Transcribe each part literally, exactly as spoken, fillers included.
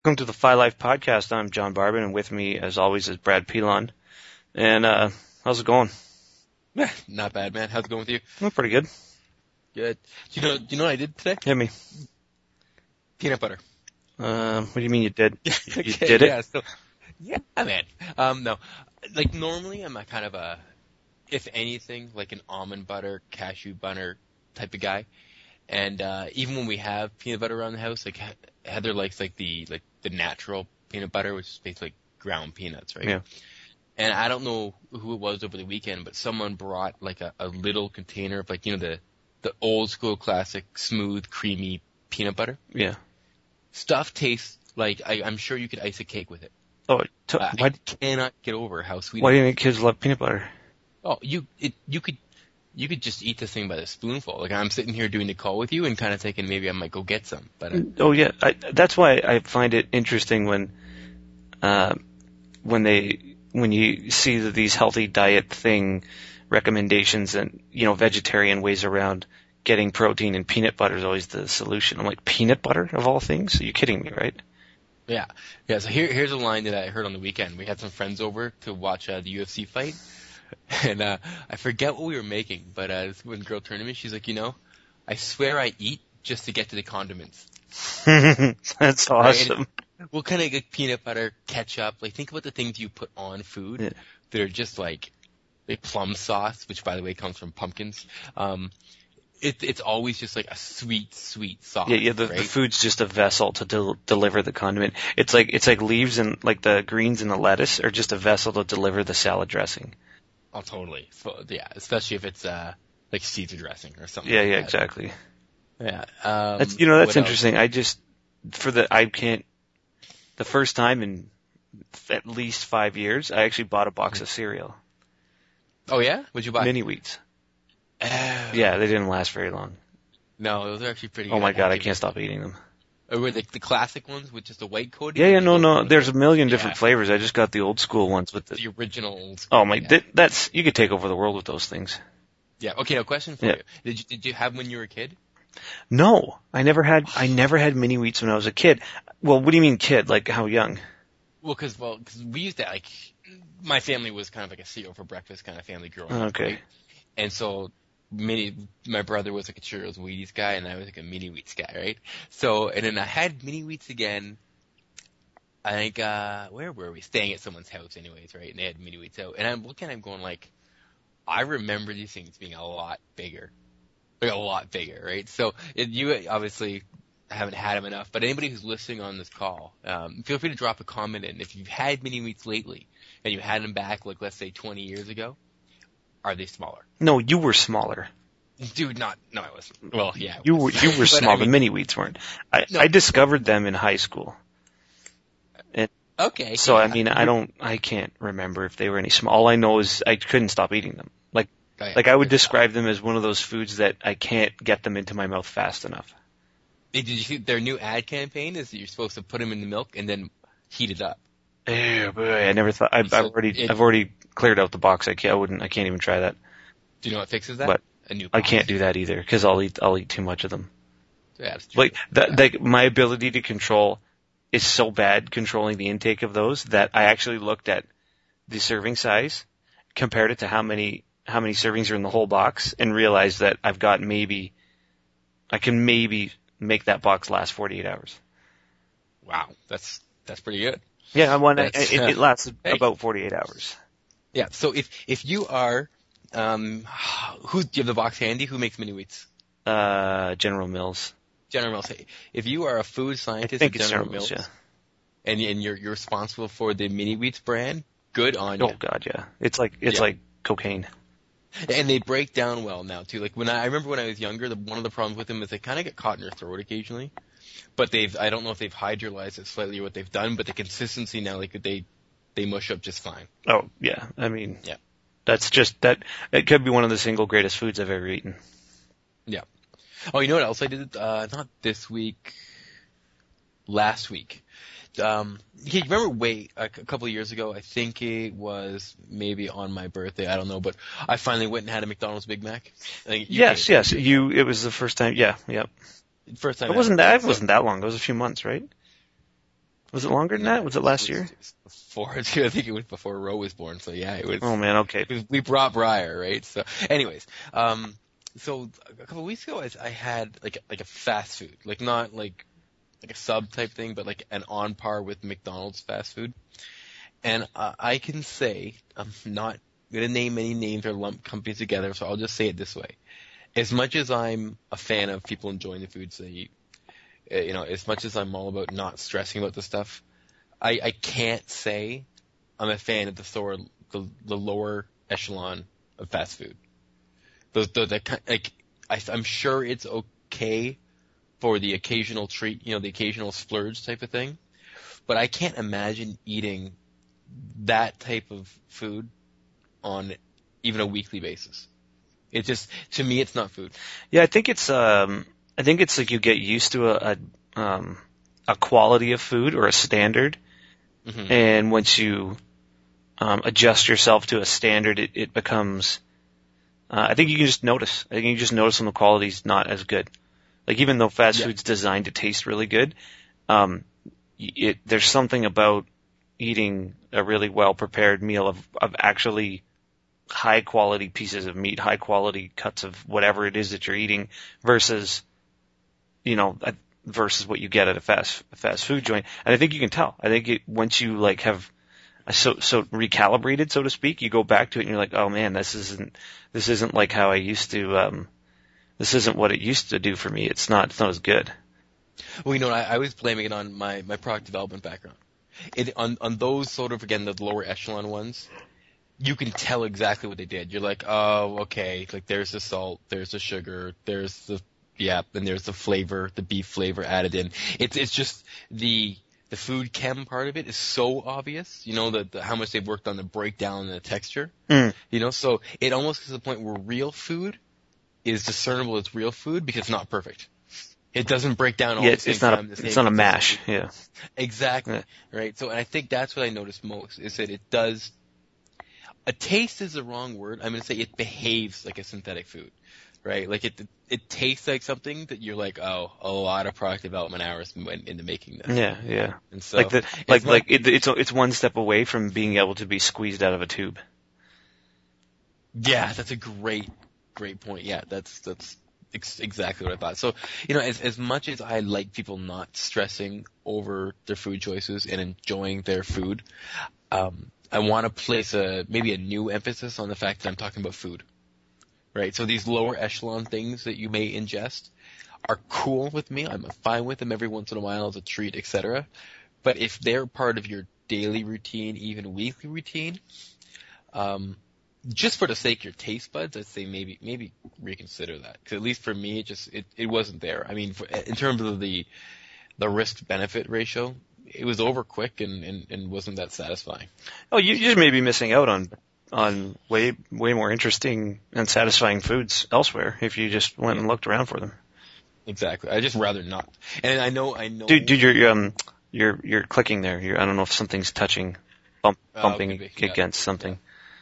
Welcome to the Fi Life podcast. I'm John Barbin, and with me, as always, is Brad Pilon. And uh, how's it going? Yeah, not bad, man. How's it going with you? Oh, pretty good. Good. Do you know? Do you know what I did today? Hit me. Peanut butter. Um, what do you mean you did? You, okay, you did it? Yeah, so, yeah, man. Um, no, like normally I'm a kind of a, if anything, like an almond butter, cashew butter type of guy. And uh, even when we have peanut butter around the house, like Heather likes like the like the natural peanut butter, which is basically like ground peanuts, right? Yeah. And I don't know who it was over the weekend, but someone brought like a, a little container of like, you know, the, the old school classic smooth, creamy peanut butter. Yeah. Stuff tastes like, I, I'm sure you could ice a cake with it. Oh, it took, Uh, why, I cannot get over how sweet why it do is. you think kids love peanut butter? Oh, you, it, you could, you could just eat this thing by the spoonful. Like I'm sitting here doing the call with you and kind of thinking maybe I might go get some, but uh, Oh, yeah. I, that's why I find it interesting when, uh, when they, when you see that these healthy diet thing recommendations and, you know, vegetarian ways around getting protein, and peanut butter is always the solution. I'm like, peanut butter of all things? Are you kidding me, right? yeah. Yeah, so here, here's a line that I heard on the weekend. We had some friends over to watch uh, the U F C fight. And uh, I forget what we were making, but uh, this one girl turned to me. She's like, you know, I swear I eat just to get to the condiments. That's awesome. Right? Well, kind of like peanut butter, ketchup. Like, think about the things you put on food Yeah. that are just like, like plum sauce, which, by the way, comes from pumpkins. Um, it, it's always just like a sweet, sweet sauce. Yeah, yeah. The, right? the food's just a vessel to del- deliver the condiment. It's like it's like leaves and like the greens and the lettuce are just a vessel to deliver the salad dressing. Oh, totally. So, yeah, especially if it's uh, like Caesar dressing or something. Yeah, like yeah, that. exactly. Yeah. Um, That's you know that's what else? interesting. I just for the I can't the first time in at least five years I actually bought a box of cereal, Oh yeah, what'd you buy? mini wheats. Oh. Yeah, they didn't last very long. No, those are actually pretty good. Oh my god, I give can't it- stop eating them. Or were they the classic ones with just a white coating? Yeah, or yeah, the no, old no. ones There's a with- million Yeah. different flavors. I just got the old school ones with the. the original old school. Oh my, yeah. that, that's you could take over the world with those things. Yeah. Okay. Now, question for Yeah. you: Did you did you have them when you were a kid? No, I never had. I never had mini wheats when I was a kid. Well, what do you mean kid? Like how young? Well, because well, cause we used to like my family was kind of like a cereal for breakfast kind of family growing up. Okay. Right? And so mini, my brother was like a Cheerios Wheaties guy, and I was like a mini wheats guy, right? So and then I had mini wheats again. I think uh where were we? Staying at someone's house, anyways, right? And they had mini wheats out, and I'm looking at them going like, I remember these things being a lot bigger, like a lot bigger, right? So it, you obviously haven't had them enough, but anybody who's listening on this call, um, feel free to drop a comment in. If you've had mini wheats lately and you had them back, like let's say twenty years ago, are they smaller? No, you were smaller. Dude, not no, I wasn't. Well, yeah, I You was. were you were But, small. I mean, the mini wheats weren't. I, No. I discovered them in high school. okay. So I yeah. mean, I don't. I can't remember if they were any small. All I know is I couldn't stop eating them. Like Oh, yeah. like I would describe them as one of those foods that I can't get them into my mouth fast enough. Hey, did you see their new ad campaign? Is that you're supposed to put them in the milk and then heat it up? Ew, boy, I never thought. I've, So I've already it- I've already cleared out the box. I can't. I wouldn't. I can't even try that. Do you know what fixes that? What? A new. I box. can't do that either because I'll eat I'll eat too much of them. Yeah, that's true. Like that, Yeah. like my ability to control is so bad controlling the intake of those that I actually looked at the serving size, compared it to how many how many servings are in the whole box, and realized that I've got maybe I can maybe make that box last forty-eight hours. Wow, that's that's pretty good. Yeah, I want it, That's- it, it lasts Hey. about forty-eight hours. Yeah. So if if you are, um, who do you have the box handy? Who makes mini wheats? Uh, General Mills. General Mills. If you are a food I scientist think at it's General General Mills. Mills, Yeah. and and you're you're responsible for the mini wheats brand, good on Oh you. God, yeah. It's like it's Yeah. like cocaine. And they break down well now too. Like when I, I remember when I was younger, the, one of the problems with them is they kind of get caught in your throat occasionally. But they've I don't know if they've hydrolyzed it slightly or what they've done, but the consistency now, like they they mush up just fine. Oh yeah. I mean, Yeah. That's just that. It could be one of the single greatest foods I've ever eaten. Yeah. Oh, you know what else I did? Uh, not this week, last week. Um, yeah, you remember way a, c- a couple of years ago? I think it was maybe on my birthday. I don't know, but I finally went and had a McDonald's Big Mac. I think you Yes, came. yes. You. It was the first time. Yeah, yep. First time. It wasn't ever. that. It So- wasn't that long. It was a few months, right? Was it longer than No, that? Was it last year? it was before, I think it was before Roe was born. So yeah, it was. Oh man, okay. We we brought Briar, right? So, anyways, um, so a couple of weeks ago, I, I had like like a fast food, like not like like a sub type thing, but like an on par with McDonald's fast food. And uh, I can say I'm not gonna name any names or lump companies together, so I'll just say it this way: as much as I'm a fan of people enjoying the foods they eat, uh, you know, as much as I'm all about not stressing about the stuff, I, I can't say I'm a fan of the store, the, the lower echelon of fast food. The, the, the, like, I, I'm sure it's okay for the occasional treat, you know, the occasional splurge type of thing, but I can't imagine eating that type of food on even a weekly basis. It just, to me, it's not food. Yeah, I think it's um, I think it's like you get used to a a, um, a quality of food or a standard, Mm-hmm. and once you um, adjust yourself to a standard, it, it becomes. Uh, I think you can just notice. I think you just notice when the quality's not as good. Like even though fast Yeah. food's designed to taste really good, um, it there's something about eating a really well prepared meal of of actually high quality pieces of meat, high quality cuts of whatever it is that you're eating versus, you know, versus what you get at a fast a fast food joint. And I think you can tell. I think it, once you like have so so recalibrated, so to speak, you go back to it and you're like, oh man, this isn't this isn't like how I used to. Um, this isn't what it used to do for me. It's not it's not as good. Well, you know, I, I was blaming it on my, my product development background. It, on, on those sort of, again, the lower echelon ones, you can tell exactly what they did. You're like, oh, okay, like there's the salt, there's the sugar, there's the, yeah, and there's the flavor, the beef flavor added in. It's, it's just the, the food chem part of it is so obvious, you know, the, the how much they've worked on the breakdown and the texture, Mm. you know, so it almost gets to the point where real food is discernible as real food because it's not perfect. It doesn't break down all Yeah, the it's, same it's not time, a the same it's not a mash. consistency. Yeah. Exactly. Yeah. Right. So, and I think that's what I noticed most is that it does. A taste is the wrong word. I'm going to say it behaves like a synthetic food, right? Like it, it tastes like something that you're like, oh, a lot of product development hours went into making this. Yeah, yeah. And so, Like the like it's not- like it, it's it's one step away from being able to be squeezed out of a tube. yeah, that's a great, great point. Yeah, that's that's ex- exactly what I thought. So, you know, as as much as I like people not stressing over their food choices and enjoying their food, um, I want to place a maybe a new emphasis on the fact that I'm talking about food, right? So these lower echelon things that you may ingest are cool with me. I'm fine with them every once in a while as a treat, et cetera. But if they're part of your daily routine, even weekly routine, um, just for the sake of your taste buds, I'd say maybe maybe reconsider that. Because at least for me, it just it, it wasn't there. I mean, for, in terms of the the risk benefit ratio, it was over quick and, and, and wasn't that satisfying. Oh, you, you may be missing out on on way way more interesting and satisfying foods elsewhere if you just went and looked around for them. Exactly. I just rather not. And I know I know. Dude, dude, you're um you're you're clicking there. You're, I don't know if something's touching, bump, Oh, bumping could be. Yeah. against something.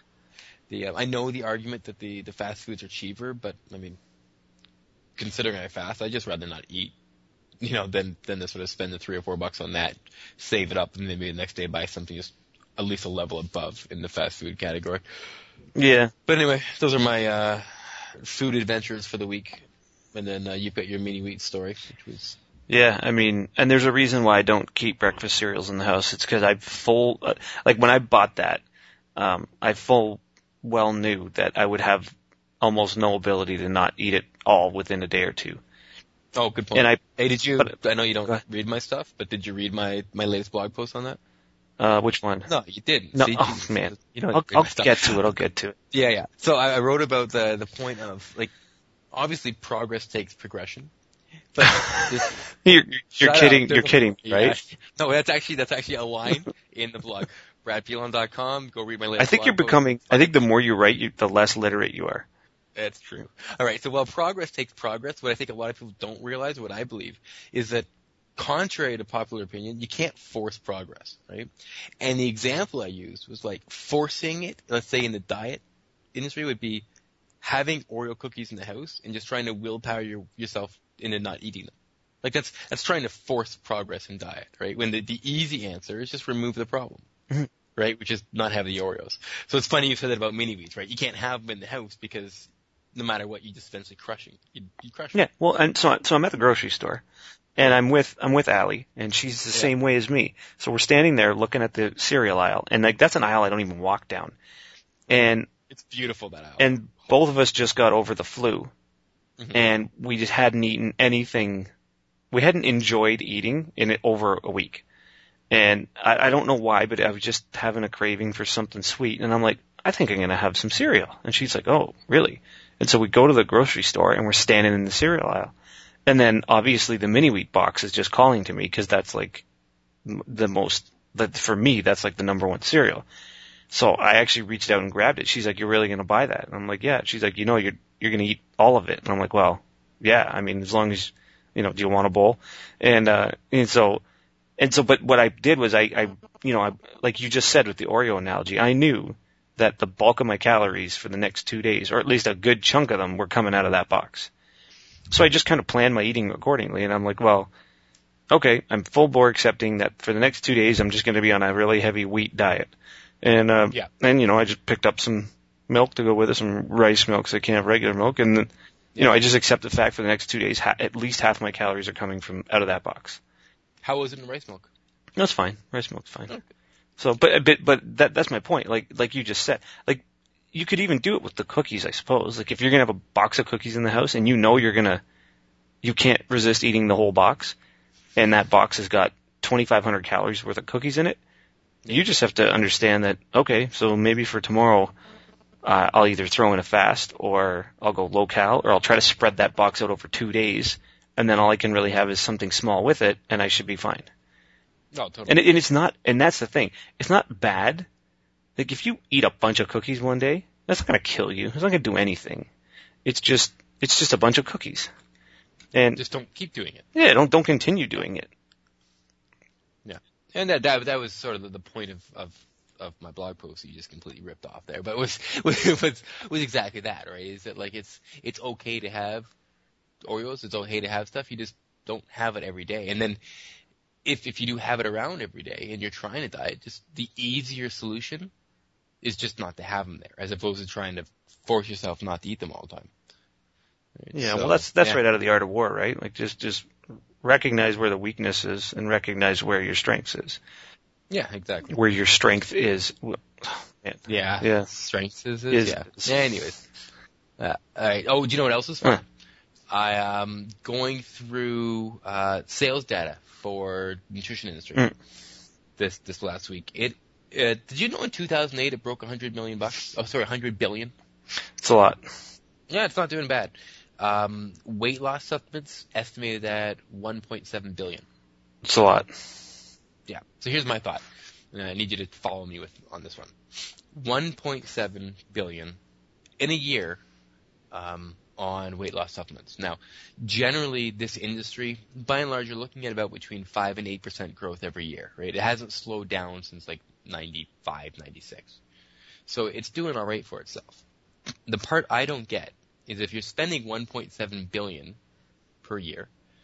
The uh, I know the argument that the the fast foods are cheaper, but I mean, considering I fast, I just rather not eat. You know, than than to sort of spend the three or four bucks on that, save it up, and maybe the next day buy something just at least a level above in the fast food category. Yeah. But anyway, those are my uh, food adventures for the week. And then uh, you've got your mini wheat story, which was Yeah, I mean, and there's a reason why I don't keep breakfast cereals in the house. It's because I full, uh, like when I bought that, um, I full well knew that I would have almost no ability to not eat it all within a day or two. oh, good point. And I, Hey, did you? but- I know you Go don't ahead. read my stuff, but did you read my my latest blog post on that? uh, which one? No, you didn't. No, See, oh Jesus, man, you don't I'll, read I'll my stuff. get to it. I'll get to it. Yeah, yeah. So I, I wrote about the the point of like, obviously progress takes progression, but this, You're, you're Shut kidding. up. You're kidding, Yeah. right? No, that's actually that's actually a line in the blog. brad pilon dot com. Go read my latest. I think blog you're post. becoming. I think the more you write, you, the less literate you are. That's true. All right. So while progress takes progress, what I think a lot of people don't realize, what I believe, is that contrary to popular opinion, you can't force progress, right? And the example I used was like forcing it. Let's say in the diet industry would be having Oreo cookies in the house and just trying to willpower your, yourself into not eating them. Like that's that's trying to force progress in diet, right? When the, the easy answer is just remove the problem, mm-hmm. right? Which is not have the Oreos. So it's funny you said that about mini wheats, right? You can't have them in the house because no matter what, you just eventually crushing. You, you crush them. Yeah, well, and so so I'm at the grocery store, and I'm with I'm with Allie, and she's the yeah. same way as me. So we're standing there looking at the cereal aisle, and like that's an aisle I don't even walk down. And it's beautiful, that aisle. And both of us just got over the flu, mm-hmm. and we just hadn't eaten anything. We hadn't enjoyed eating in it over a week. And I, I don't know why, but I was just having a craving for something sweet. And I'm like, I think I'm going to have some cereal. And she's like, oh, really? And so we go to the grocery store, and we're standing in the cereal aisle. And then, obviously, the mini wheat box is just calling to me because that's, like, the most, that for me, that's, like, the number one cereal. So I actually reached out and grabbed it. She's like, you're really going to buy that? And I'm like, yeah. She's like, you know, you're, you're going to eat all of it. And I'm like, well, yeah. I mean, as long as, you know, do you want a bowl? And, uh, and so, and so, but what I did was I, I, you know, I, like you just said with the Oreo analogy, I knew that the bulk of my calories for the next two days, or at least a good chunk of them, were coming out of that box. So I just kind of planned my eating accordingly. And I'm like, well, okay, I'm full bore accepting that for the next two days, I'm just going to be on a really heavy wheat diet. And, uh, yeah. and, you know, I just picked up some milk to go with it, some rice milk, so I can't have regular milk. And, then, you know, I just accept the fact for the next two days, ha- at least half my calories are coming from out of that box. How was it in rice milk? That's fine. Rice milk's fine. Okay. So, but, but, but that, that's my point. Like, like you just said, like, you could even do it with the cookies, I suppose. Like, if you're gonna have a box of cookies in the house and you know you're gonna, you can't resist eating the whole box, and that box has got twenty-five hundred calories worth of cookies in it, you just have to understand that, okay, so maybe for tomorrow, uh, I'll either throw in a fast, or I'll go low cal, or I'll try to spread that box out over two days, and then all I can really have is something small with it, and I should be fine. Oh, totally. And, it, and it's not, and that's the thing, it's not bad. Like, if you eat a bunch of cookies one day, that's not gonna kill you. It's not gonna do anything. It's just, it's just a bunch of cookies. And just don't keep doing it. Yeah, don't don't continue doing it. Yeah, and that that, that was sort of the, the point of, of of my blog post that you just completely ripped off there. But it was was was exactly that, right? Is that like it's it's okay to have Oreos, it's okay to have stuff. You just don't have it every day. And then if if you do have it around every day and you're trying to diet, just the easier solution is just not to have them there, as opposed to trying to force yourself not to eat them all the time. Right? Yeah, so, well, that's that's yeah. right out of the Art of War, right? Like, just just recognize where the weakness is and recognize where your strength is. Yeah, exactly. Where your strength is. Man. Yeah. Yeah. Strength is, is, is yeah. yeah. Anyways. Uh, all right. Oh, do you know what else is fun? Huh. I um going through uh sales data for nutrition industry mm. this this last week. It uh, did you know in two thousand eight it broke one hundred million bucks? Oh, sorry, one hundred billion. It's a lot. Yeah, it's not doing bad. Um, weight loss supplements estimated at one point seven billion. It's a lot. Yeah. So here's my thought. And I need you to follow me with on this one. one point seven billion in a year um, on weight loss supplements. Now, generally, this industry, by and large, you're looking at about between five and eight percent growth every year, right? It hasn't slowed down since like ninety-five, ninety-six. So it's doing all right for itself. The part I don't get is if you're spending one point seven billion per year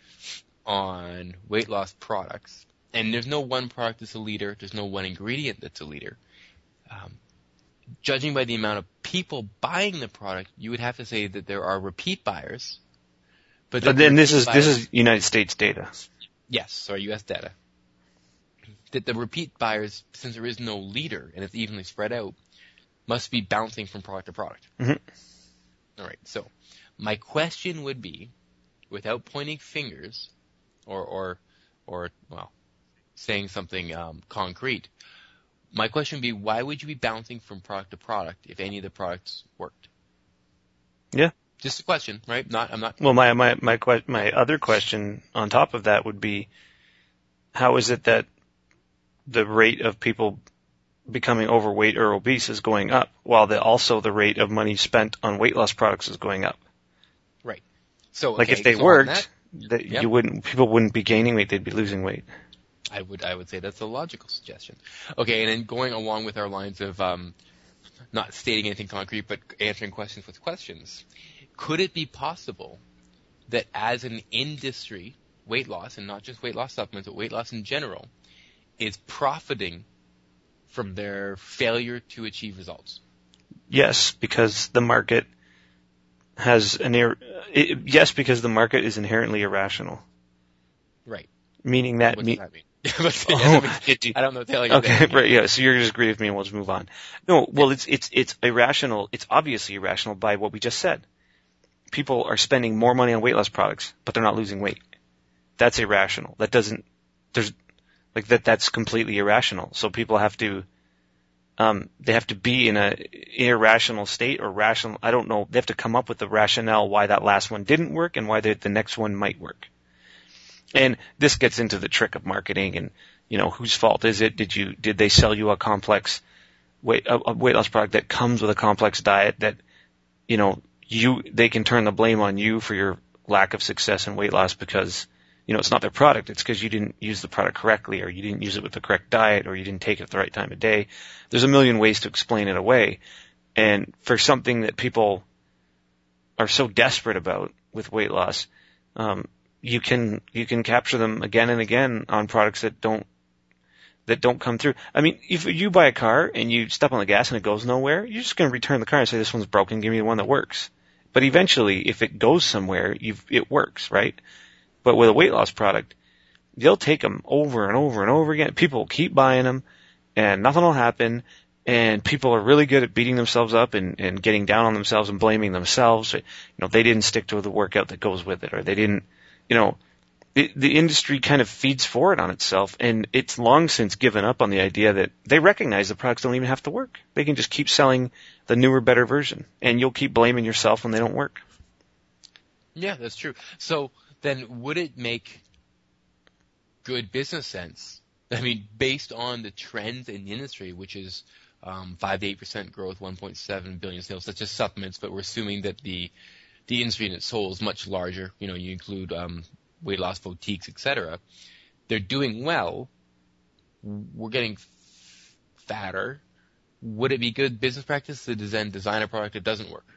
on weight loss products, and there's no one product that's a leader, there's no one ingredient that's a leader. Um, judging by the amount of people buying the product, you would have to say that there are repeat buyers. But, but then this is buyers, this is United States data. Yes, sorry, U S data. That the repeat buyers, since there is no leader and it's evenly spread out, must be bouncing from product to product. Mm-hmm. All right. So my question would be, without pointing fingers, or or or well, saying something um, concrete, my question would be, why would you be bouncing from product to product if any of the products worked? Yeah. Just a question, right? Not I'm not. Well, my my my que- my other question on top of that would be, how is it that the rate of people becoming overweight or obese is going up, while the, also the rate of money spent on weight loss products is going up? Right. So, like, okay, if they so worked, that, that yep. you wouldn't, people wouldn't be gaining weight; they'd be losing weight. I would, I would say that's a logical suggestion. Okay, and then going along with our lines of um, not stating anything concrete, but answering questions with questions, could it be possible that as an industry weight loss, and not just weight loss supplements, but weight loss in general, is profiting from their failure to achieve results. Yes, because the market has an ir- it, yes, because the market is inherently irrational. Right. Meaning that, what me- does that mean? But, oh, I, mean it, I don't know. Telling you okay, that. right, yeah. So you're just agree with me, and we'll just move on. No, well, it's it's it's irrational. It's obviously irrational by what we just said. People are spending more money on weight loss products, but they're not losing weight. That's irrational. That doesn't. There's like that. That's completely irrational. So people have to. Um, they have to be in a irrational state or rational. I don't know. They have to come up with the rationale why that last one didn't work and why the, the next one might work. And this gets into the trick of marketing and, you know, whose fault is it? Did you, did they sell you a complex weight, a, a weight loss product that comes with a complex diet that, you know, you, they can turn the blame on you for your lack of success in weight loss because, you know, it's not their product. It's because you didn't use the product correctly or you didn't use it with the correct diet or you didn't take it at the right time of day. There's a million ways to explain it away. And for something that people are so desperate about with weight loss, um, you can, you can capture them again and again on products that don't, that don't come through. I mean, if you buy a car and you step on the gas and it goes nowhere, you're just going to return the car and say, this one's broken, give me the one that works. But eventually, if it goes somewhere, you've, it works, right? But with a weight loss product, they'll take them over and over and over again. People will keep buying them and nothing will happen. And people are really good at beating themselves up and, and getting down on themselves and blaming themselves. You know, they didn't stick to the workout that goes with it, or they didn't, you know, the, the industry kind of feeds forward on itself, and it's long since given up on the idea that they recognize the products don't even have to work. They can just keep selling the newer, better version, and you'll keep blaming yourself when they don't work. Yeah, that's true. So then would it make good business sense? I mean, based on the trends in the industry, which is um, five to eight percent growth, one point seven billion sales, that's just supplements, but we're assuming that the the industry in its whole is much larger. You know, you include um, weight loss boutiques, et cetera. They're doing well. We're getting f- fatter. Would it be good business practice to design, design a product that doesn't work?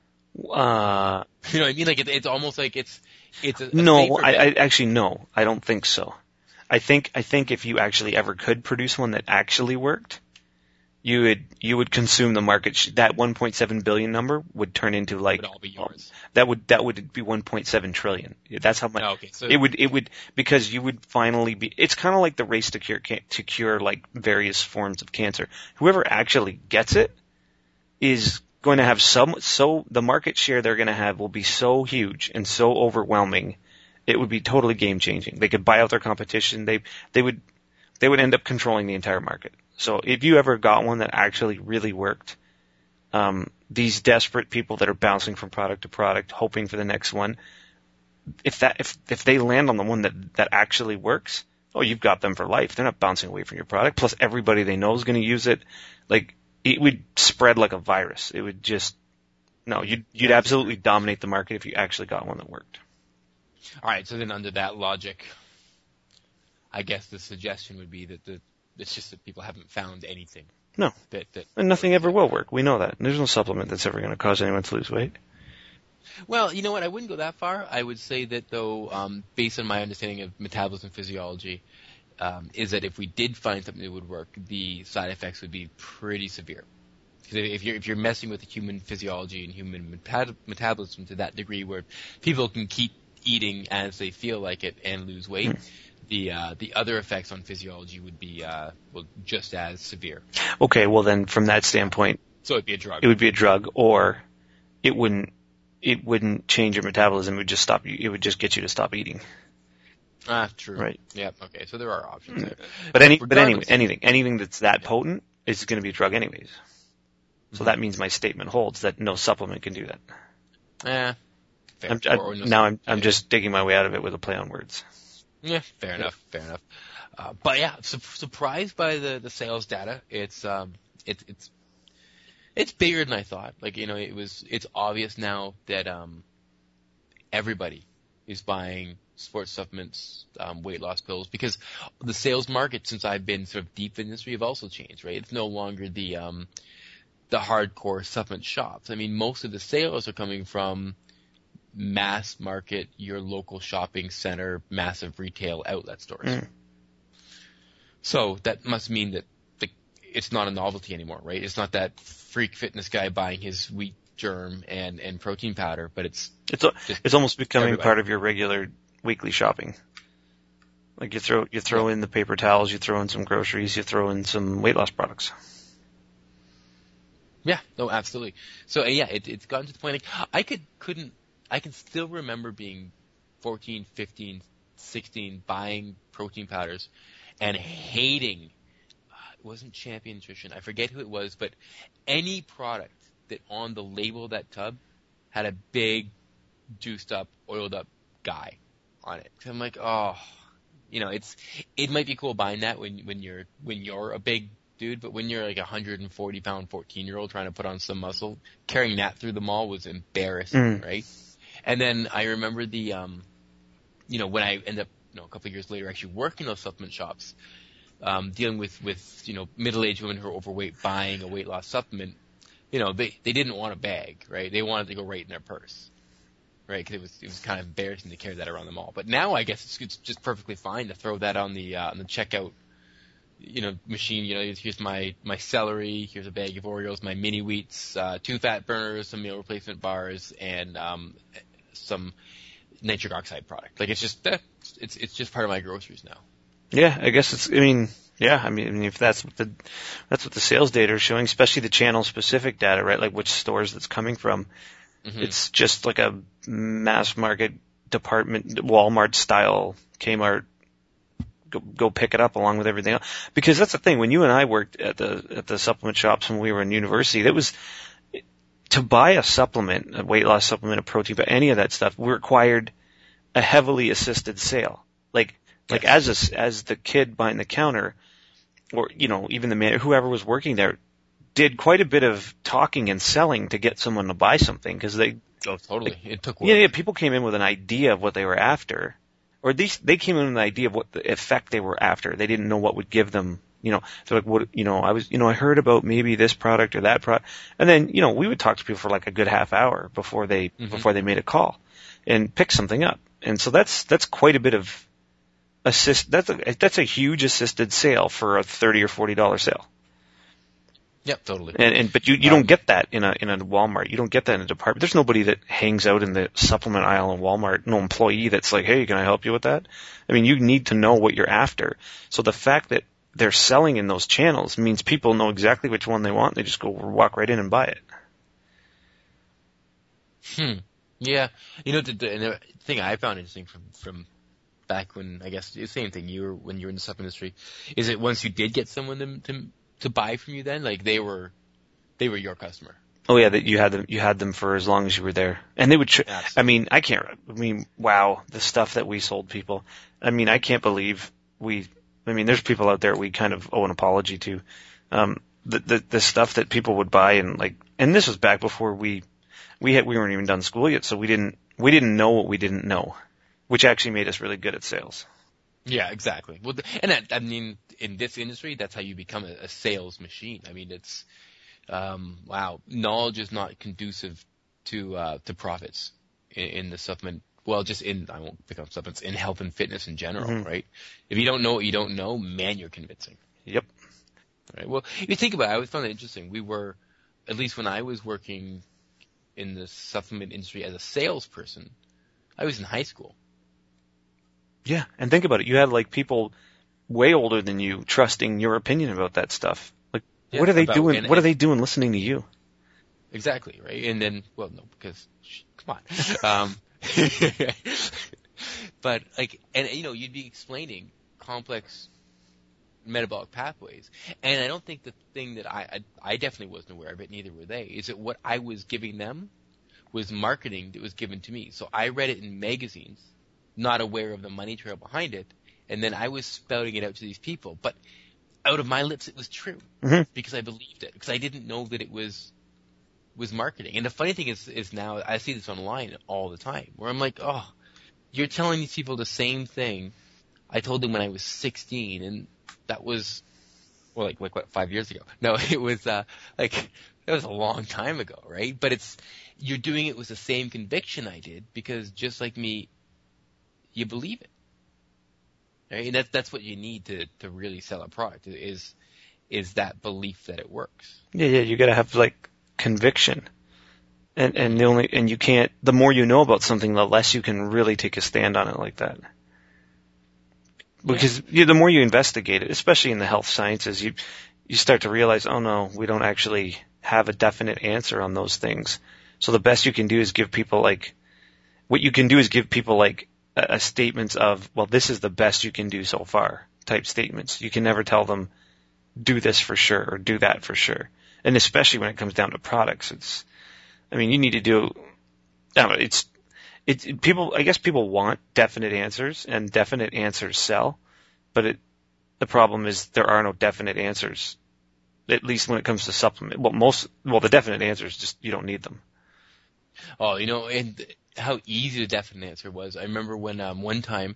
Uh, you know what I mean? Like it, it's almost like it's it's a, a no, safer I, I bet. actually no, I don't think so. I think I think if you actually ever could produce one that actually worked, you would you would consume the market. Sh- that one point seven billion number would turn into like Would all be yours. that would that would be one point seven trillion. That's how much Oh, okay, so it would it would because you would finally be. It's kind of like the race to cure ca- to cure like various forms of cancer. Whoever actually gets it is going to have some so the market share they're going to have will be so huge and so overwhelming. It would be totally game changing. They could buy out their competition. They they would they would end up controlling the entire market. So if you ever got one that actually really worked, um, these desperate people that are bouncing from product to product, hoping for the next one, if that if if they land on the one that that actually works, oh, you've got them for life. They're not bouncing away from your product. Plus, everybody they know is going to use it. Like it would spread like a virus. It would just no, you'd you'd absolutely dominate the market if you actually got one that worked. All right, so then under that logic, I guess the suggestion would be that the it's just that people haven't found anything. No, that, that and nothing ever will work. We know that. There's no supplement that's ever going to cause anyone to lose weight. Well, you know what? I wouldn't go that far. I would say that, though, um, based on my understanding of metabolism and physiology, um, is that if we did find something that would work, the side effects would be pretty severe. Because if you're if you're messing with the human physiology and human metab- metabolism to that degree, where people can keep eating as they feel like it and lose weight, mm. the uh, the other effects on physiology would be uh, well just as severe. Okay, well then, from that standpoint, so it'd be a drug. It would be a drug, or it wouldn't. It wouldn't change your metabolism. It would just stop you. It would just get you to stop eating. Ah, true. Right. Yep. Okay. So there are options there. But any, but anyway, anything, anything that's that potent is going to be a drug, anyways. So mm-hmm. that means my statement holds that no supplement can do that. Eh. Fair. I'm, I, or, or no now I'm I'm yeah. just digging my way out of it with a play on words. Yeah. Fair yeah. enough. Fair enough. Uh, but yeah, su- surprised by the the sales data. It's um it's it's. It's bigger than I thought. Like, you know, it was, it's obvious now that, um, everybody is buying sports supplements, um, weight loss pills, because the sales market, since I've been sort of deep in the industry, have also changed, right? It's no longer the, um, the hardcore supplement shops. I mean, most of the sales are coming from mass market, your local shopping center, massive retail outlet stores. Mm. So that must mean that the, it's not a novelty anymore, right? It's not that freak fitness guy buying his wheat germ and, and protein powder, but it's It's a, it's almost becoming everybody. part of your regular weekly shopping. Like you throw you throw Yeah. in the paper towels, you throw in some groceries, you throw in some weight loss products. Yeah, no, absolutely. So uh, yeah, it, it's gotten to the point like I could couldn't I can still remember being fourteen, fifteen, sixteen, buying protein powders and hating. Uh, it wasn't Champion Nutrition. I forget who it was, but any product that on the label of that tub had a big, juiced up, oiled up guy on it. So I'm like, oh, you know, it's it might be cool buying that when when you're when you're a big dude, but when you're like a one hundred forty pound fourteen year old trying to put on some muscle, carrying that through the mall was embarrassing, Mm. right? And then I remember the, um, you know, when I ended up, you know, a couple of years later actually working those supplement shops, um, dealing with, with, you know, middle-aged women who are overweight buying a weight loss supplement, you know, they, they didn't want a bag, right? They wanted to go right in their purse, right? Because it was, it was kind of embarrassing to carry that around the mall. But now I guess it's, it's just perfectly fine to throw that on the, uh, on the checkout, you know, machine. You know, here's my, my celery, here's a bag of Oreos, my mini wheats, uh, two fat burners, some meal replacement bars, and, um, some nitric oxide product. Like it's just, eh, it's, it's just part of my groceries now. Yeah, I guess it's. I mean, yeah, I mean, I mean, if that's what the that's what the sales data is showing, especially the channel specific data, right? Like which stores that's coming from. Mm-hmm. It's just like a mass market department, Walmart style, Kmart. Go, go pick it up along with everything else. Because that's the thing. When you and I worked at the at the supplement shops when we were in university, that was to buy a supplement, a weight loss supplement, a protein, but any of that stuff, we required a heavily assisted sale. Like. Like as a, as the kid behind the counter, or you know even the man, whoever was working there, did quite a bit of talking and selling to get someone to buy something because they. Oh, totally. Like, it took work. Yeah, yeah. People came in with an idea of what they were after, or at least they came in with an idea of what the effect they were after. They didn't know what would give them. You know, they're like, what? You know, I was, you know, I heard about maybe this product or that product, and then you know we would talk to people for like a good half hour before they mm-hmm. before they made a call, and pick something up. And so that's that's quite a bit of. Assist that's a that's a huge assisted sale for a thirty or forty dollar sale. Yep, totally. And, and but you you um, don't get that in a in a Walmart. You don't get that in a department. There's nobody that hangs out in the supplement aisle in Walmart. No employee that's like, hey, can I help you with that? I mean, you need to know what you're after. So the fact that they're selling in those channels means people know exactly which one they want. They just go walk right in and buy it. Hmm. Yeah. You know, the, the thing I found interesting from from. back when, I guess, the same thing, you were, when you were in the supplement industry, is it once you did get someone to, to, to buy from you then, like they were, they were your customer? Oh yeah, that you had them, you had them for as long as you were there. And they would, tr- I mean, I can't, I mean, wow, the stuff that we sold people. I mean, I can't believe we, I mean, there's people out there we kind of owe an apology to. Um, the, the, the stuff that people would buy and like, and this was back before we, we had, we weren't even done school yet, so we didn't, we didn't know what we didn't know. Which actually made us really good at sales. Yeah, exactly. Well, and that, I mean, in this industry, that's how you become a, a sales machine. I mean, it's, um, wow, knowledge is not conducive to, uh, to profits in, in the supplement. Well, just in, I won't pick up supplements, in health and fitness in general, mm-hmm. right? If you don't know what you don't know, man, you're convincing. Yep. Right. Well, if you think about it, I always found it interesting. We were, at least when I was working in the supplement industry as a salesperson, I was in high school. Yeah, and think about it. You had like people way older than you trusting your opinion about that stuff. Like, yeah, what are they about, doing? And, what are they doing listening to you? Exactly, right? And then, well, no, because sh- come on. um, but like, and you know, you'd be explaining complex metabolic pathways, and I don't think the thing that I, I, I definitely wasn't aware of it. Neither were they. Is that what I was giving them was marketing that was given to me. So I read it in magazines. Not aware of the money trail behind it, and then I was spouting it out to these people. But out of my lips, it was true mm-hmm. because I believed it, because I didn't know that it was was marketing. And the funny thing is, is now I see this online all the time, where I'm like, oh, you're telling these people the same thing I told them when I was sixteen, and that was, well, like, like what, five years ago? No, it was uh, like that was a long time ago, right? But it's, you're doing it with the same conviction I did, because just like me, you believe it. Right? And that's, that's what you need to, to really sell a product, is, is that belief that it works. Yeah, yeah, you gotta have, like, conviction. And, and the only, and you can't, the more you know about something, the less you can really take a stand on it like that. Because yeah. you, the more you investigate it, especially in the health sciences, you, you start to realize, oh no, we don't actually have a definite answer on those things. So the best you can do is give people, like, what you can do is give people, like, a, a statements of, well, this is the best you can do so far type statements. You can never tell them, do this for sure or do that for sure. And especially when it comes down to products, it's, I mean, you need to do, I don't know, it's, it's, it, people, I guess people want definite answers, and definite answers sell, but it, the problem is there are no definite answers, at least when it comes to supplement. Well, most, well, the definite answers just, you don't need them. Oh, you know, and how easy the definite answer was. I remember when, um, one time,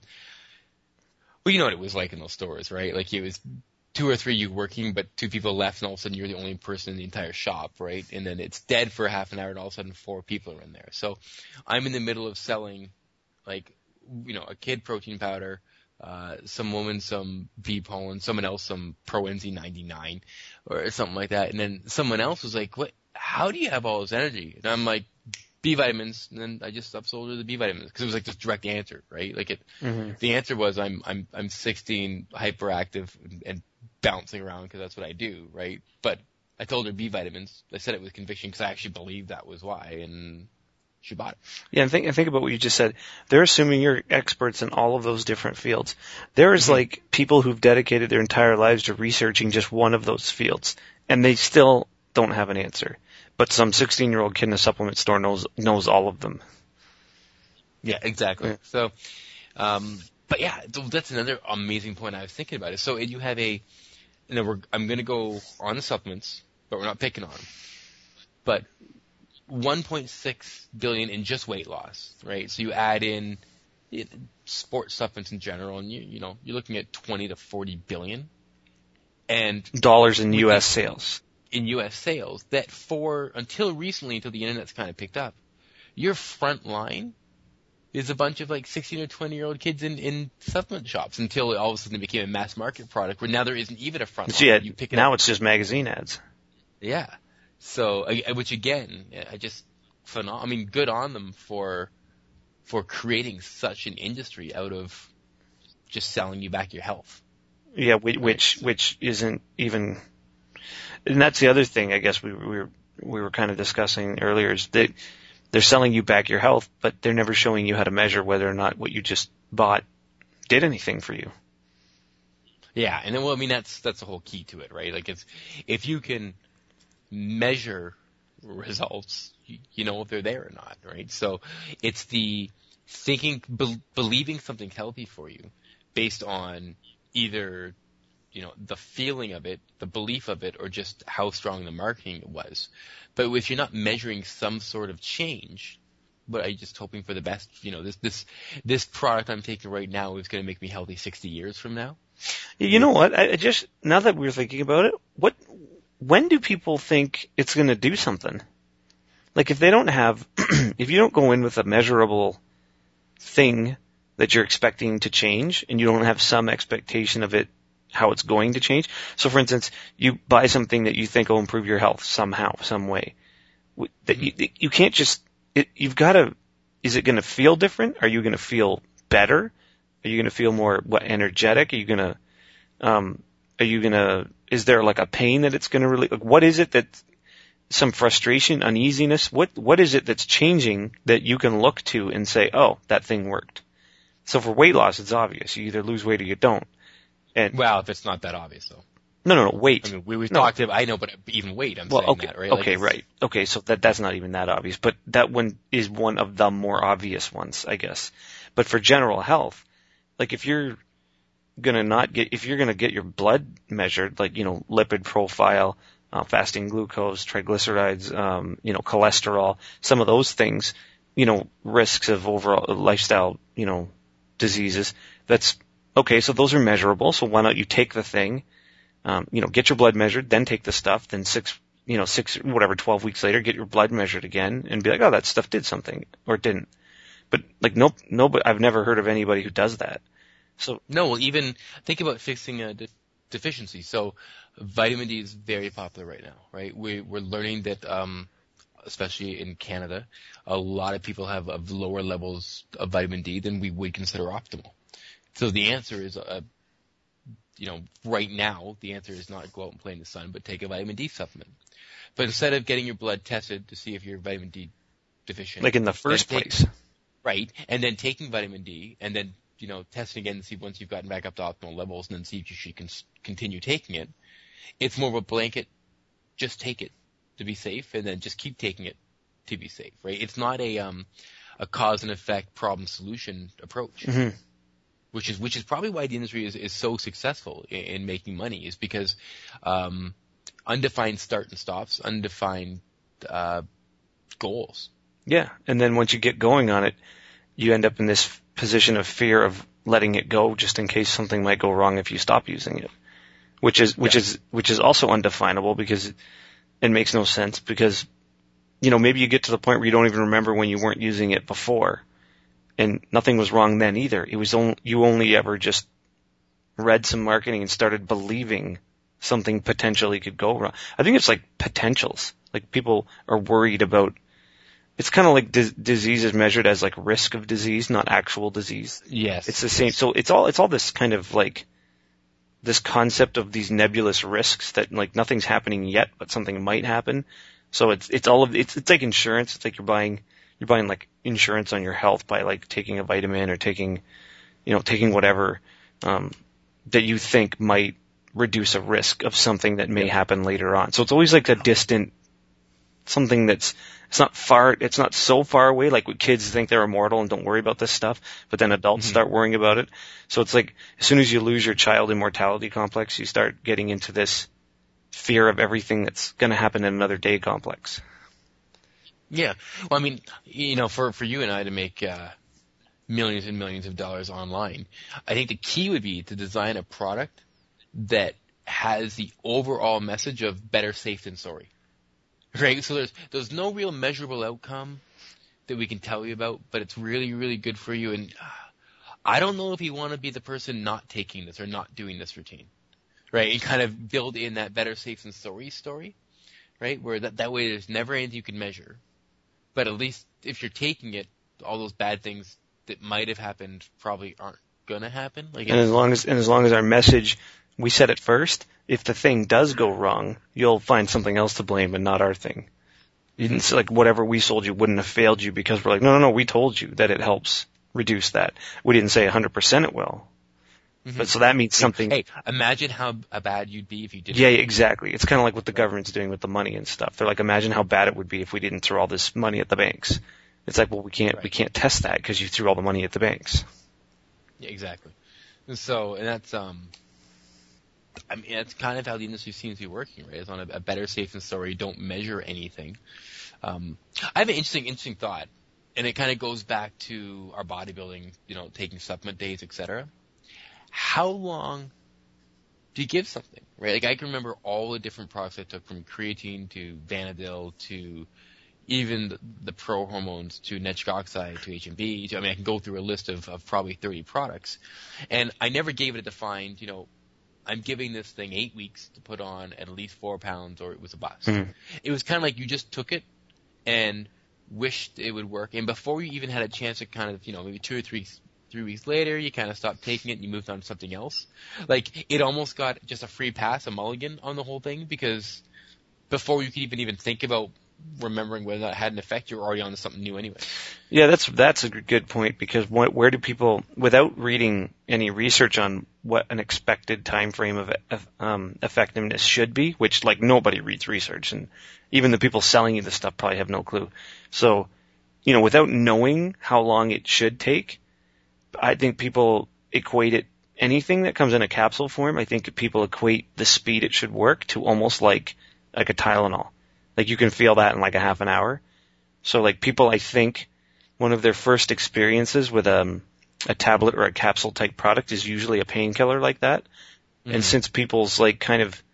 well, you know what it was like in those stores, right? Like, it was two or three you working, but two people left, and all of a sudden you're the only person in the entire shop, right? And then it's dead for half an hour, and all of a sudden four people are in there. So I'm in the middle of selling, like, you know, a kid protein powder, uh, some woman some bee pollen, someone else some Proenzy ninety-nine, or something like that. And then someone else was like, "What? How do you have all this energy?" And I'm like, B vitamins, and then I just upsold her the B vitamins, because it was like this direct answer, right? Like, it, mm-hmm. the answer was I'm I'm I'm sixteen, hyperactive, and, and bouncing around because that's what I do, right? But I told her B vitamins. I said it with conviction because I actually believed that was why, and she bought it. Yeah, and think and think about what you just said. They're assuming you're experts in all of those different fields. There is mm-hmm. like people who've dedicated their entire lives to researching just one of those fields, and they still don't have an answer. But some sixteen-year-old kid in a supplement store knows knows all of them. Yeah, exactly. Yeah. So, um, but yeah, that's another amazing point I was thinking about it. So you have a, you know, we're, I'm going to go on the supplements, but we're not picking on them. But one point six billion in just weight loss, right? So you add in it, sports supplements in general, and you you know you're looking at twenty to forty billion, and dollars in U S sales. In U S sales, that for until recently, until the internet's kind of picked up, your front line is a bunch of like sixteen or twenty year old kids in, in supplement shops, until all of a sudden it became a mass market product where now there isn't even a front line. Yeah, you pick it now up. It's just magazine ads. Yeah. So, which again, I just, phenom- I mean, good on them for, for creating such an industry out of just selling you back your health. Yeah, which, which, which isn't even, and that's the other thing I guess we, we were, we were kind of discussing earlier, is that they're selling you back your health, but they're never showing you how to measure whether or not what you just bought did anything for you. Yeah, and then, well, I mean, that's, that's the whole key to it, right? Like, it's, if you can measure results, you, you know if they're there or not, right? So it's the thinking, be, believing something's healthy for you based on either, you know, the feeling of it, the belief of it, or just how strong the marketing was. But if you're not measuring some sort of change, but are you just hoping for the best? You know, this this this product I'm taking right now is going to make me healthy sixty years from now. You know what? I just, now that we're thinking about it, what, when do people think it's going to do something? Like, if they don't have, if you don't go in with a measurable thing that you're expecting to change, and you don't have some expectation of it, how it's going to change. So, for instance, you buy something that you think will improve your health somehow, some way. That you, you can't just, it, you've got to, is it going to feel different? Are you going to feel better? Are you going to feel more, what, energetic? Are you going to, um, are you going to, is there like a pain that it's going to really, like, what is it that, some frustration, uneasiness? What, what is it that's changing that you can look to and say, oh, that thing worked? So for weight loss, it's obvious. You either lose weight or you don't. And well, if it's not that obvious, though. No, no, no, weight. I mean, we, we've no. talked about, I know, but even weight, I'm well, saying okay, that, right? Okay, like right. Okay, so that that's not even that obvious. But that one is one of the more obvious ones, I guess. But for general health, like if you're gonna not get, if you're gonna get your blood measured, like, you know, lipid profile, uh, fasting glucose, triglycerides, um, you know, cholesterol, some of those things, you know, risks of overall lifestyle, you know, diseases, that's, okay, so those are measurable, so why not you take the thing, um, you know, get your blood measured, then take the stuff, then six, you know, six, whatever, twelve weeks later, get your blood measured again and be like, oh, that stuff did something or it didn't. But like, nope, nobody, I've never heard of anybody who does that. So no, well, even think about fixing a de- deficiency. So vitamin D is very popular right now, right? We, we're learning that, um, especially in Canada, a lot of people have uh, lower levels of vitamin D than we would consider optimal. So the answer is, uh, you know, right now, the answer is not go out and play in the sun, but take a vitamin D supplement. But instead of getting your blood tested to see if you're vitamin D deficient, like in the first take, place, right? And then taking vitamin D, and then you know testing again to see once you've gotten back up to optimal levels, and then see if you should con- continue taking it. It's more of a blanket, just take it to be safe, and then just keep taking it to be safe, right? It's not a um a cause and effect problem solution approach. Mm-hmm. Which is which is probably why the industry is, is so successful in, in making money, is because um, undefined start and stops, undefined uh, goals. Yeah, and then once you get going on it, you end up in this position of fear of letting it go, just in case something might go wrong if you stop using it, which is which yeah. is which is also undefinable because it, it makes no sense. Because you know maybe you get to the point where you don't even remember when you weren't using it before. And nothing was wrong then either. It was only, you only ever just read some marketing and started believing something potentially could go wrong. I think it's like potentials. Like people are worried about, it's kind of like di- disease is measured as like risk of disease, not actual disease. Yes. It's the same. So it's all, it's all this kind of like, this concept of these nebulous risks that like nothing's happening yet, but something might happen. So it's, it's all of, it's, it's like insurance. It's like you're buying, You're buying like insurance on your health by like taking a vitamin or taking, you know, taking whatever um, that you think might reduce a risk of something that may happen later on. So it's always like a distant something that's it's not far, it's not so far away. Like when kids think they're immortal and don't worry about this stuff, but then adults mm-hmm. start worrying about it. So it's like as soon as you lose your child immortality complex, you start getting into this fear of everything that's going to happen in another day complex. Yeah. Well, I mean, you know, for, for you and I to make uh, millions and millions of dollars online, I think the key would be to design a product that has the overall message of better safe than sorry. Right? So there's there's no real measurable outcome that we can tell you about, but it's really, really good for you. And uh, I don't know if you want to be the person not taking this or not doing this routine. Right? And kind of build in that better safe than sorry story. Right? Where that, that way there's never anything you can measure. But at least if you're taking it, all those bad things that might have happened probably aren't gonna happen. Like, and as long as and as long as our message, we said it first. If the thing does go wrong, you'll find something else to blame and not our thing. You didn't say like whatever we sold you wouldn't have failed you because we're like, no, no, no, we told you that it helps reduce that. We didn't say one hundred percent it will. Mm-hmm. But so that means something. Hey, imagine how bad you'd be if you didn't. Yeah, exactly. It's kind of like what the government's doing with the money and stuff. They're like, imagine how bad it would be if we didn't throw all this money at the banks. It's like, well, we can't, right. we can't test that because you threw all the money at the banks. Yeah, exactly. And so, and that's, um, I mean, that's kind of how the industry seems to be working, right? It's on a, a better safe than sorry. Don't measure anything. Um, I have an interesting, interesting thought, and it kind of goes back to our bodybuilding, you know, taking supplement days, et cetera. How long do you give something, right? Like I can remember all the different products I took, from creatine to Vanadil to even the, the pro hormones to nitric oxide to H M B. To, I mean, I can go through a list of, of probably thirty products, and I never gave it a defined, you know, I'm giving this thing eight weeks to put on at least four pounds or it was a bust. Mm-hmm. It was kind of like you just took it and wished it would work, and before you even had a chance to kind of, you know, maybe two or three Three weeks later, you kind of stopped taking it and you moved on to something else. Like, it almost got just a free pass, a mulligan on the whole thing, because before you could even even think about remembering whether that had an effect, you're already on to something new anyway. Yeah, that's that's a good point, because what, where do people, without reading any research on what an expected time frame of, of um, effectiveness should be, which, like, nobody reads research, and even the people selling you the stuff probably have no clue. So, you know, without knowing how long it should take, I think people equate it, anything that comes in a capsule form, I think people equate the speed it should work to almost like, like a Tylenol. Like you can feel that in like a half an hour. So like people, I think, one of their first experiences with um, a tablet or a capsule type product is usually a painkiller like that. Mm-hmm. And since people's like kind of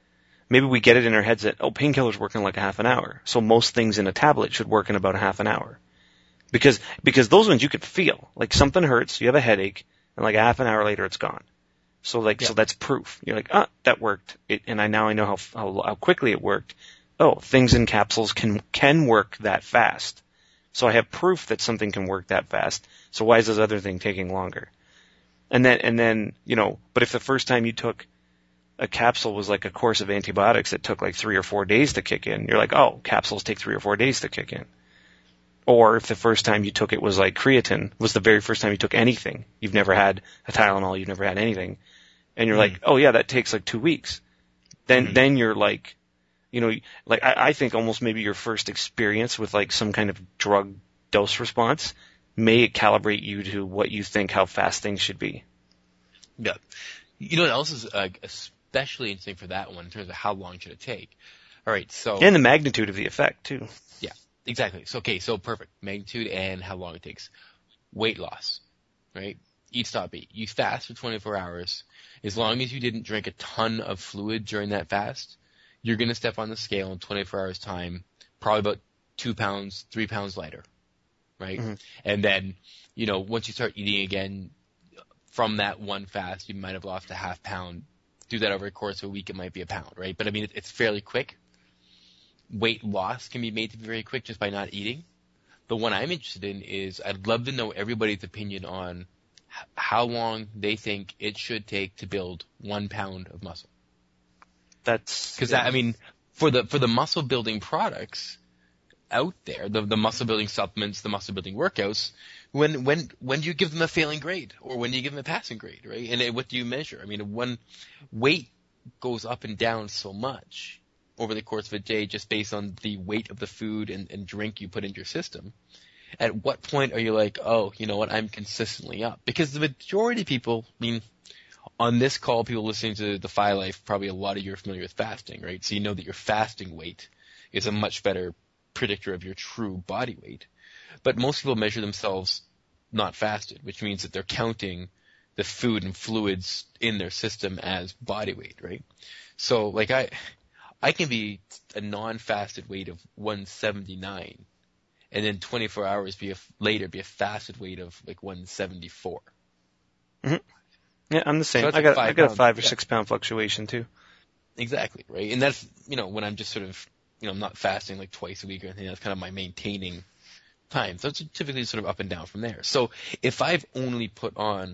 maybe we get it in our heads that, oh, painkillers work in like a half an hour. So most things in a tablet should work in about a half an hour. Because, because those ones you could feel. Like something hurts, you have a headache, and like a half an hour later it's gone. So like, yeah. so that's proof. You're like, ah, that worked. It, and I now I know how, how, how quickly it worked. Oh, things in capsules can, can work that fast. So I have proof that something can work that fast. So why is this other thing taking longer? And then, and then, you know, but if the first time you took a capsule was like a course of antibiotics that took like three or four days to kick in, you're like, oh, capsules take three or four days to kick in. Or if the first time you took it was like creatine, was the very first time you took anything. You've never had a Tylenol, you've never had anything. And you're mm-hmm. like, oh yeah, that takes like two weeks. Then, mm-hmm. then you're like, you know, like I, I think almost maybe your first experience with like some kind of drug dose response may calibrate you to what you think how fast things should be. Yeah. You know what else is uh, especially interesting for that one in terms of how long should it take? All right, so... And the magnitude of the effect, too. Yeah, exactly. So, okay, so perfect. Magnitude and how long it takes. Weight loss, right? Eat, stop, eat. You fast for twenty-four hours. As long as you didn't drink a ton of fluid during that fast, you're going to step on the scale in twenty-four hours' time, probably about two pounds, three pounds lighter, right? Mm-hmm. And then, you know, once you start eating again, from that one fast, you might have lost a half pound. Do that over the course of a week, it might be a pound, right? But I mean, it's fairly quick. Weight loss can be made to be very quick just by not eating. The one I'm interested in is I'd love to know everybody's opinion on h- how long they think it should take to build one pound of muscle. That's because yeah. I mean, for the for the muscle building products out there, the the muscle building supplements, the muscle building workouts. When when when do you give them a failing grade, or when do you give them a passing grade, right? And it, what do you measure? I mean, when weight goes up and down so much over the course of a day, just based on the weight of the food and, and drink you put into your system, at what point are you like, oh, you know what, I'm consistently up? Because the majority of people, I mean, on this call, people listening to the Phi Life, probably a lot of you are familiar with fasting, right? So you know that your fasting weight is a much better predictor of your true body weight. But most people measure themselves not fasted, which means that they're counting the food and fluids in their system as body weight, right? So, like, I I can be a non-fasted weight of one seventy-nine, and then twenty-four hours be a, later be a fasted weight of, like, one seventy-four. Mm-hmm. Yeah, I'm the same. So I got I got pound, a five or yeah. six pound fluctuation, too. Exactly, right? And that's, you know, when I'm just sort of, you know, I'm not fasting, like, twice a week or anything. That's kind of my maintaining time. So it's typically sort of up and down from there. So if I've only put on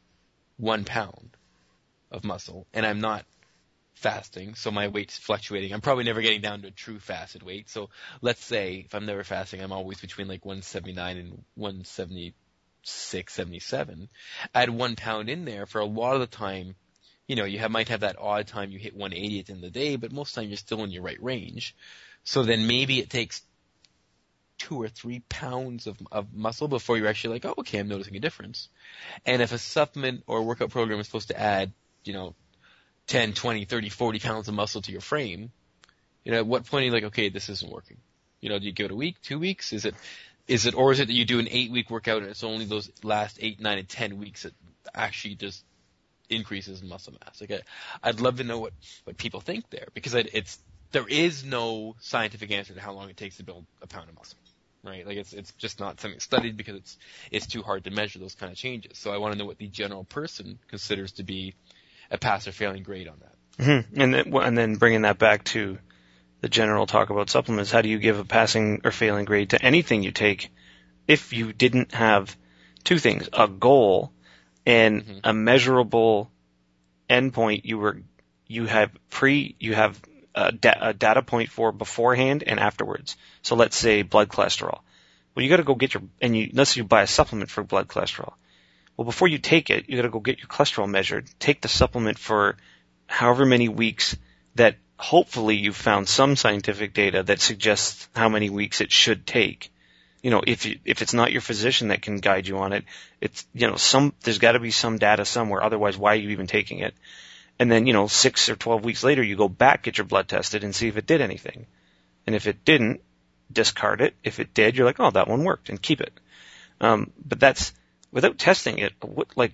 one pound of muscle and I'm not fasting, so my weight's fluctuating, I'm probably never getting down to a true fasted weight. So let's say if I'm never fasting, I'm always between like one seventy-nine and one seventy-six, seventy-seven. Add one pound in there for a lot of the time. You know, you have, might have that odd time you hit one eighty at the end of the day, but most of the time you're still in your right range. So then maybe it takes two or three pounds of, of muscle before you're actually like, oh, okay, I'm noticing a difference. And if a supplement or workout program is supposed to add, you know, ten, twenty, thirty, forty pounds of muscle to your frame, you know, at what point are you like, okay, this isn't working? You know, do you give it a week, two weeks? Is it, is it, or is it that you do an eight week workout and it's only those last eight, nine, and ten weeks that actually just increases in muscle mass? Like, I, I'd love to know what, what people think there, because it, it's, there is no scientific answer to how long it takes to build a pound of muscle. Right, like it's it's just not something studied because it's it's too hard to measure those kind of changes. So I want to know what the general person considers to be a pass or failing grade on that. Mm-hmm. And then, and then bringing that back to the general talk about supplements, how do you give a passing or failing grade to anything you take if you didn't have two things: a goal and mm-hmm. a measurable endpoint you were you have pre you have a, da- a data point for beforehand and afterwards. So let's say blood cholesterol. Well, you got to go get your and you let's say you buy a supplement for blood cholesterol. Well, before you take it, you got to go get your cholesterol measured. Take the supplement for however many weeks that hopefully you've found some scientific data that suggests how many weeks it should take. You know, if you, if it's not your physician that can guide you on it, it's, you know, some, there's got to be some data somewhere. Otherwise, why are you even taking it? And then, you know, six or twelve weeks later, you go back, get your blood tested and see if it did anything. And if it didn't, discard it. If it did, you're like, oh, that one worked, and keep it. Um, but that's, without testing it, what, like,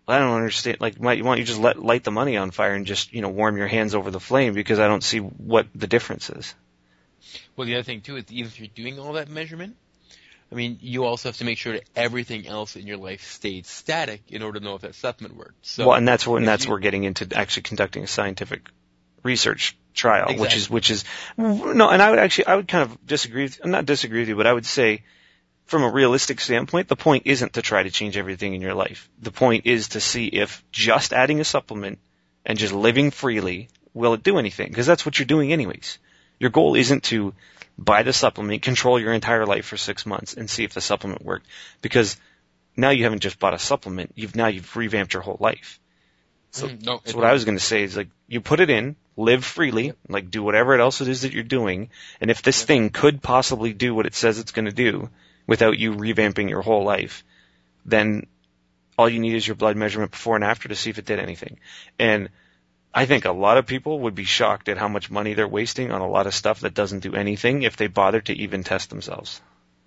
I don't understand. Like, why, why don't you just let light the money on fire and just, you know, warm your hands over the flame? Because I don't see what the difference is. Well, the other thing too is even if you're doing all that measurement, I mean, you also have to make sure that everything else in your life stayed static in order to know if that supplement worked. So, well, and that's what, and that's you, where we're getting into actually conducting a scientific research trial, exactly. which is, which is, no, and I would actually, I would kind of disagree with, not disagree with you, but I would say, from a realistic standpoint, the point isn't to try to change everything in your life. The point is to see if just adding a supplement and just living freely, will it do anything? Because that's what you're doing anyways. Your goal isn't to buy the supplement, control your entire life for six months and see if the supplement worked. Because now you haven't just bought a supplement, you've now you've revamped your whole life. So, mm, no, so what I was going to say is, like, you put it in, live freely, yep. like do whatever else it is that you're doing, and if this yep. thing could possibly do what it says it's going to do without you revamping your whole life, then all you need is your blood measurement before and after to see if it did anything. And I think a lot of people would be shocked at how much money they're wasting on a lot of stuff that doesn't do anything if they bother to even test themselves.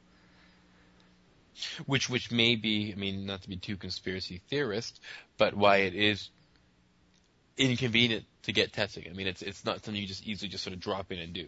Which, which may be, I mean, not to be too conspiracy theorist, but why it is inconvenient to get testing. I mean, it's it's not something you just easily just sort of drop in and do.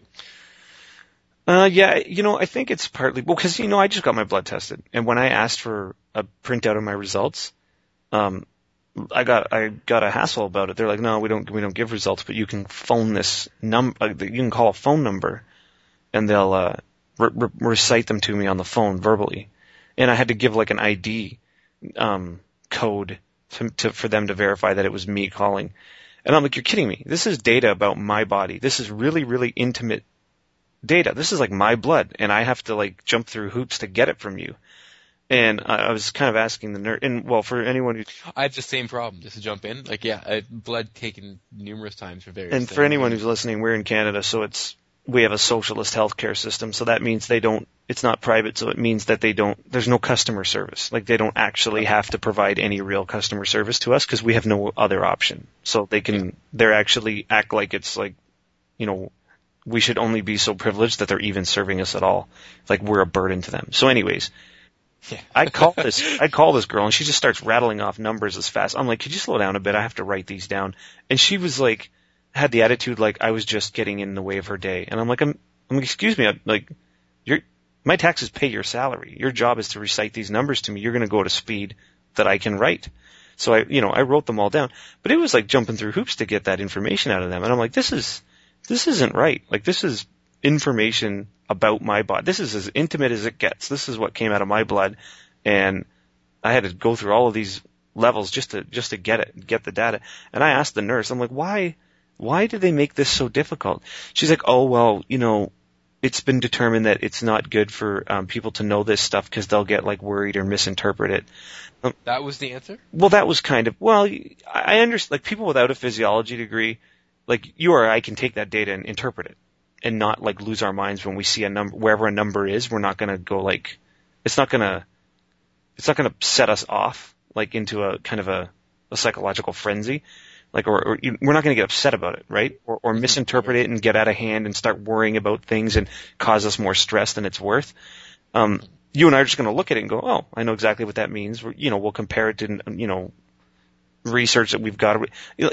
Uh, yeah, you know, I think it's partly, well, cause, you know, I just got my blood tested, and when I asked for a printout of my results, um, I got, I got a hassle about it. They're like, no, we don't, we don't give results, but you can phone this number, uh, you can call a phone number, and they'll, uh, re- re- recite them to me on the phone verbally. And I had to give like an I D, um, code to, to, for them to verify that it was me calling. And I'm like, you're kidding me. This is data about my body. This is really, really intimate data. This is like my blood, and I have to like jump through hoops to get it from you. And I was kind of asking the nurse, and well, for anyone who... I have the same problem, just to jump in. Like, yeah, I blood taken numerous times for various And things. for anyone who's listening, we're in Canada, so it's, we have a socialist healthcare system, so that means they don't, it's not private, so it means that they don't, there's no customer service. Like, they don't actually have to provide any real customer service to us, because we have no other option. So they can, yeah. they're actually act like it's like, you know, we should only be so privileged that they're even serving us at all. Like, we're a burden to them. So anyways, yeah. I call this, I call this girl, and she just starts rattling off numbers as fast. I'm like, could you slow down a bit? I have to write these down. And she was like, had the attitude like I was just getting in the way of her day. And I'm like, I'm, I'm like, excuse me, I'm like, you're, my taxes pay your salary. Your job is to recite these numbers to me. You're going to go at a speed that I can write. So I, you know, I wrote them all down. But it was like jumping through hoops to get that information out of them. And I'm like, this is, this isn't right. Like, this is information about my body. This is as intimate as it gets. This is what came out of my blood, and I had to go through all of these levels just to just to get it, get the data. And I asked the nurse, I'm like, why, why did they make this so difficult? She's like, oh well, you know, it's been determined that it's not good for um, people to know this stuff because they'll get like worried or misinterpret it. Um, that was the answer? Well, that was kind of, well, I understand, like people without a physiology degree, like you or I can take that data and interpret it. And not like lose our minds when we see a number, wherever a number is, we're not going to go like, it's not going to, it's not going to set us off like into a kind of a, a psychological frenzy, like, or, or we're not going to get upset about it, right? Or, or misinterpret it and get out of hand and start worrying about things and cause us more stress than it's worth. Um, you and I are just going to look at it and go, oh, I know exactly what that means. We're, you know, we'll compare it to, you know, research that we've got.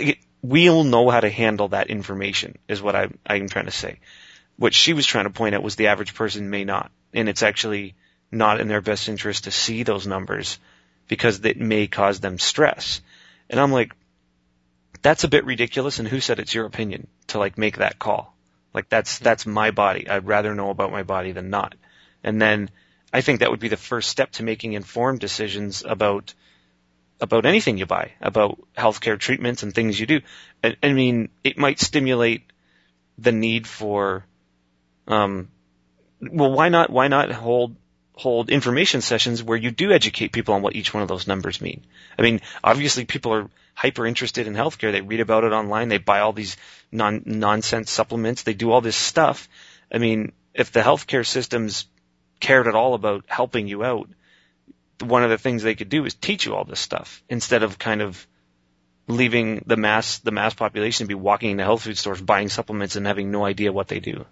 We'll know how to handle that information is what I, I'm trying to say. What she was trying to point out was the average person may not. And it's actually not in their best interest to see those numbers because it may cause them stress. And I'm like, that's a bit ridiculous. And who said it's your opinion to like make that call? Like that's, that's my body. I'd rather know about my body than not. And then I think that would be the first step to making informed decisions about about anything you buy, about healthcare treatments and things you do. I, I mean, it might stimulate the need for, um, well, why not, why not hold, hold information sessions where you do educate people on what each one of those numbers mean? I mean, obviously people are hyper interested in healthcare. They read about it online. They buy all these non, nonsense supplements. They do all this stuff. I mean, if the healthcare systems cared at all about helping you out, one of the things they could do is teach you all this stuff instead of kind of leaving the mass the mass population to be walking into health food stores buying supplements and having no idea what they do.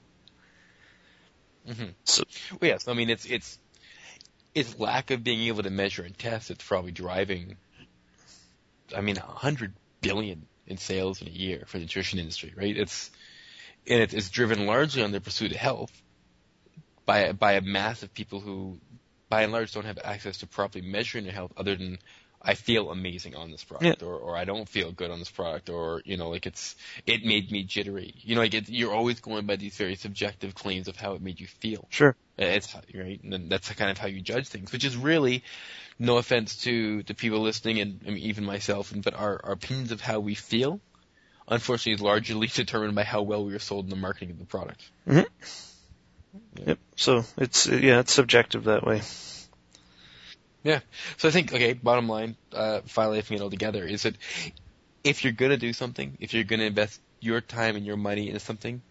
Mm-hmm. So, well, yes, I mean it's it's it's lack of being able to measure and test that's probably driving I mean, a hundred billion in sales in a year for the nutrition industry, right? It's, and it, it's driven largely on the pursuit of health by, by a mass of people who, by and large, don't have access to properly measuring their health other than, I feel amazing on this product, Yeah. or, or I don't feel good on this product, or, you know, like it's, it made me jittery. You know, like it, you're always going by these very subjective claims of how it made you feel. Sure. It's, right? And then that's kind of how you judge things, which is really, no offense to the people listening and I mean, even myself, but our, our opinions of how we feel, unfortunately, is largely determined by how well we were sold in the marketing of the product. Mm-hmm. Yeah. Yep. So it's, yeah, it's subjective that way. Yeah. So I think, okay, bottom line, uh, FiLifing it all together is that if you're going to do something, if you're going to invest your time and your money into something,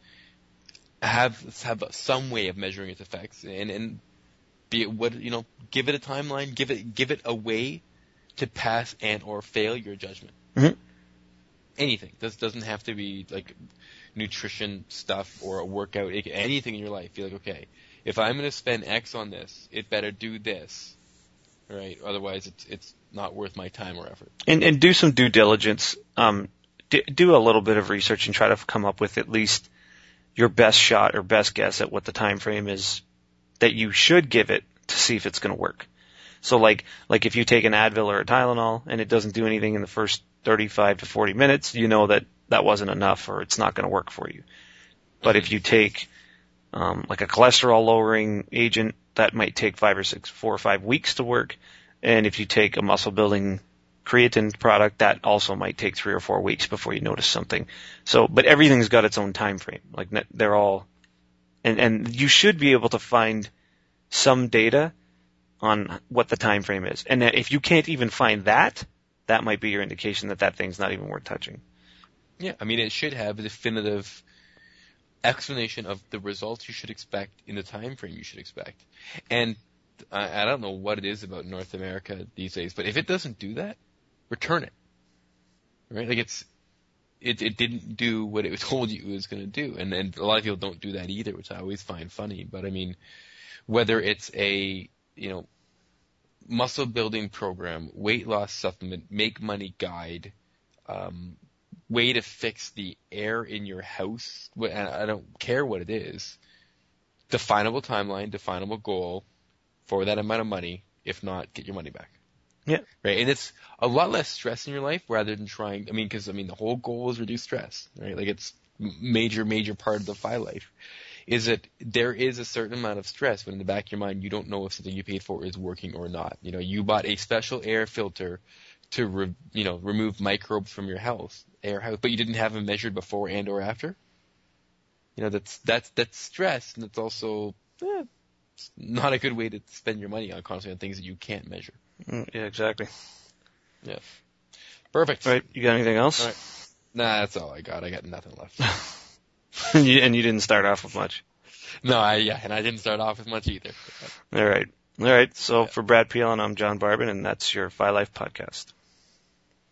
have have some way of measuring its effects, and and be it what you know, give it a timeline, give it give it a way to pass and or fail your judgment. Mm-hmm. Anything. This doesn't have to be like nutrition stuff or a workout. It, anything in your life. You're like, okay, if I'm going to spend X on this, it better do this, right? Otherwise, it's it's not worth my time or effort. And and do some due diligence. Um, do, do a little bit of research and try to come up with at least your best shot or best guess at what the time frame is that you should give it to see if it's going to work. So like like if you take an Advil or a Tylenol and it doesn't do anything in the first thirty-five to forty minutes, you know that that wasn't enough or it's not going to work for you. But if you take um, like a cholesterol lowering agent, that might take five or six, four or five weeks to work. And if you take a muscle building creatine product, that also might take three or four weeks before you notice something. So, but everything's got its own time frame. Like they're all, and, and you should be able to find some data on what the time frame is. And if you can't even find that, that might be your indication that that thing's not even worth touching. Yeah, I mean, it should have a definitive explanation of the results you should expect in the time frame you should expect. And I, I don't know what it is about North America these days, but if it doesn't do that, return it. Right? Like it's, it, it didn't do what it told you it was going to do. And, and a lot of people don't do that either, which I always find funny. But I mean, whether it's a, you know, muscle building program, weight loss supplement, make money guide, um, way to fix the air in your house, I don't care what it is, definable timeline, definable goal for that amount of money. If not, get your money back. Yeah. Right. And it's a lot less stress in your life rather than trying, I mean, because, I mean, the whole goal is reduce stress, right? Like it's major, major part of the FiLife is that there is a certain amount of stress when in the back of your mind you don't know if something you paid for is working or not. You know, you bought a special air filter to, re, you know, remove microbes from your house, air house, but you didn't have them measured before and or after. You know, that's, that's, that's stress, and it's also eh, it's not a good way to spend your money on constantly on things that you can't measure. Mm, yeah, exactly. Yeah. Perfect. All right. You got anything else? All right. Nah, that's all I got. I got nothing left. and, you, and you didn't start off with much. No, I, yeah, and I didn't start off with much either. All right. All right. So yeah. For Brad Peelin, I'm John Barbin, and that's your FiLife podcast.